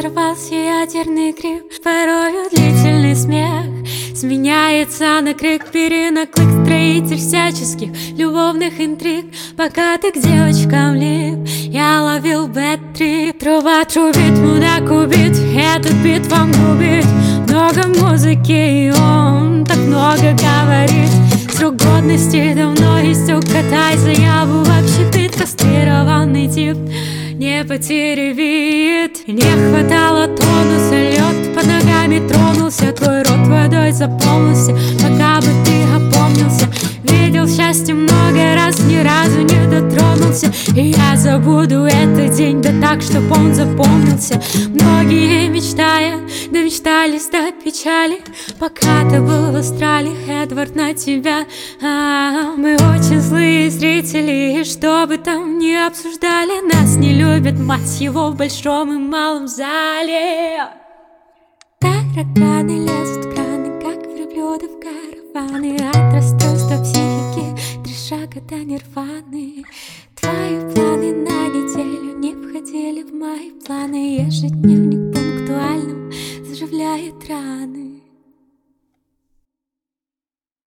взорвался ядерный крик, порою длительный смех сменяется на крик, перенаклык, строитель всяческих любовных интриг. Пока ты к девочкам лип, я ловил бэт-трип. Труба трубит, мудак убит, этот бит вам губит. Много музыки, и он так много говорит. Срок годности давно истек, катай заяву в общепит. Кастрированный тип не потери вид. Не хватало тонуса, лед под ногами тронулся. Твой рот водой заполнился, пока бы ты опомнился. Видел счастье много раз, ни разу не дотронулся. И я забуду этот день, да так, чтоб он запомнился. Многие мечтая, да мечтались до печали. Пока ты был в Австралии, Эдвард, на тебя мы очень злые зрители, и что бы там ни обсуждали, нас не любят, мать его, в большом и малом зале. Тараканы лезут в краны, как верблюды в караваны. От расстройства психики 3 шага до нирваны. Твои планы на неделю не входили в мои планы. Ежедневник